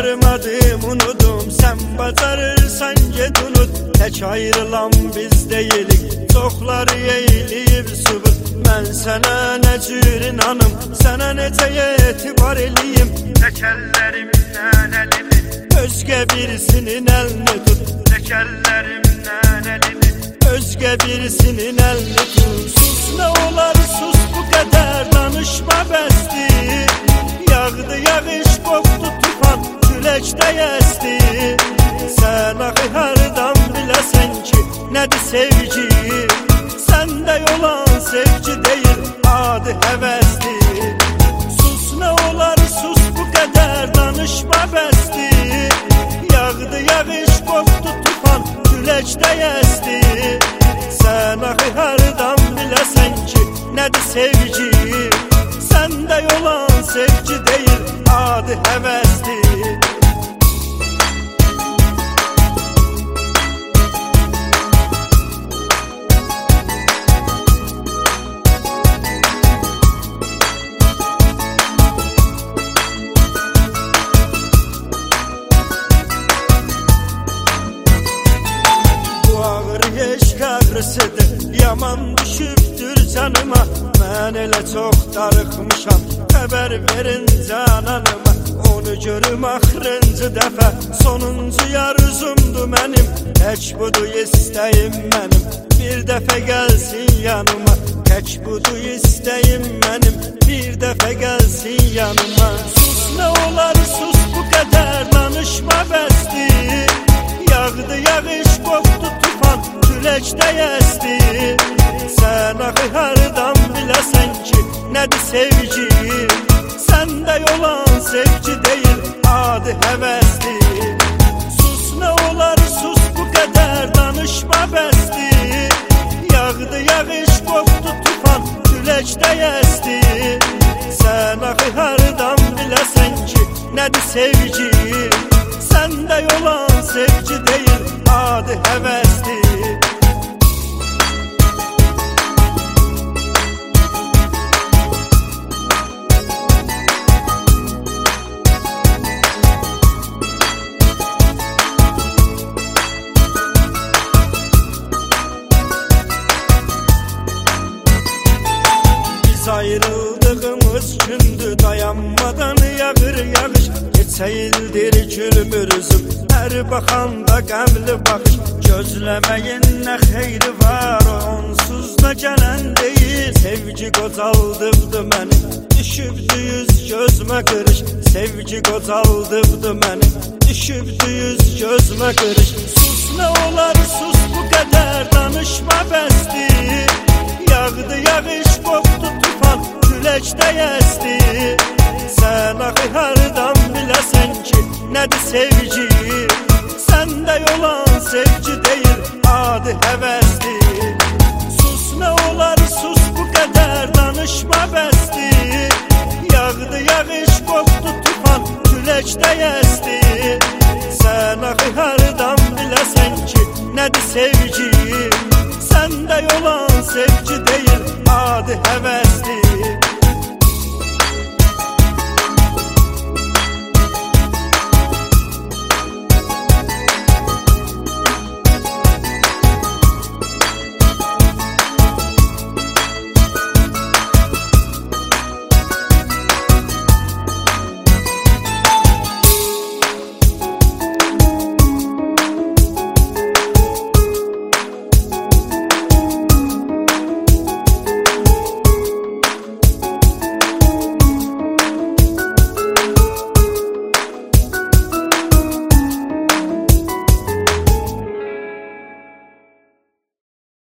bacarmadım unudum, sen bacarırsan get unut. Tek ayrılan biz deyilik, çoxları eyleyib sübut. Mən sənə nə cür inanım, sənə necə etibar eləyim. Tək əllərimdən əlini, özgə birisinin əlini tut. Tək əllərimdən əlini, özgə birisinin əlini tut. Sus nə olar sus, bu qədər danışma bəsdir. Yağdı yağış, qopdu tufan, küləkdə əsdi. Sən axı hardan biləsən ki, nədir sevgi? Səndə olan sevgi deyil, adı həvəsdir. Sus nə olar sus, bu qədər danışma bəsdir. Yağdı yağış, qopdu tufan, küləkdə əsdi. Sən axı hardan biləsən ki, nədir sevgi? Səndə olan sevgi deyil, adı həvəsdir. Eşq ağrısıdır, yaman düşübdür canıma. Mən elə çox darıxmışam, xəbər verin cananıma. Onu görüm axırıncı dəfə, sonuncu arzumdur mənim. Tək budur istəyim mənim, bir dəfə gəlsin yanıma. Tək budur istəyim mənim, bir dəfə gəlsin yanıma. Sus nə olar sus, bu qədər danışma bəsdir. Yağdı yağış, qopdu tufan, küləkdə əsdi. Sən axı hardan biləsən ki, nədir sevgi? Səndə olan sevgi deyil, adı həvəsdir. Sus nə olar sus, bu qədər danışma bəsdir. Yağdı yağış, qopdu tufan, küləkdə əsdi. Sən axı hardan biləsən ki, nədir sevgi? Səndə olan sevgi deyil, adı həvəsdir. Biz ayrıldığımız gündü, dayanmadan yağır yağış. Neçə ildir gülmürüzüm, hər baxanda qəmli baxış. Gözləməyin nə xeyri var, onsuz da gələn deyil. Sevgi qocaldıbdı mənim, düşübdü yüz gözmə qırış. Sevgi qocaldıbdı mənim, düşübdü yüz gözmə qırış. Sus nə olar sus, bu qədər danışma bəsdir. Yağdı yağış, qopdu tufan, küləkdə əsdi. Sən axı hardan biləsən ki, nədir sevgi? Səndə olan sevgi deyil, adı həvəsdir. Sus nə olar sus, bu qədər danışma bəsdir. Yağdı yağış, qopdu tufan, küləkdə əsdi. Sən axı hardan biləsən ki, nədir sevgi?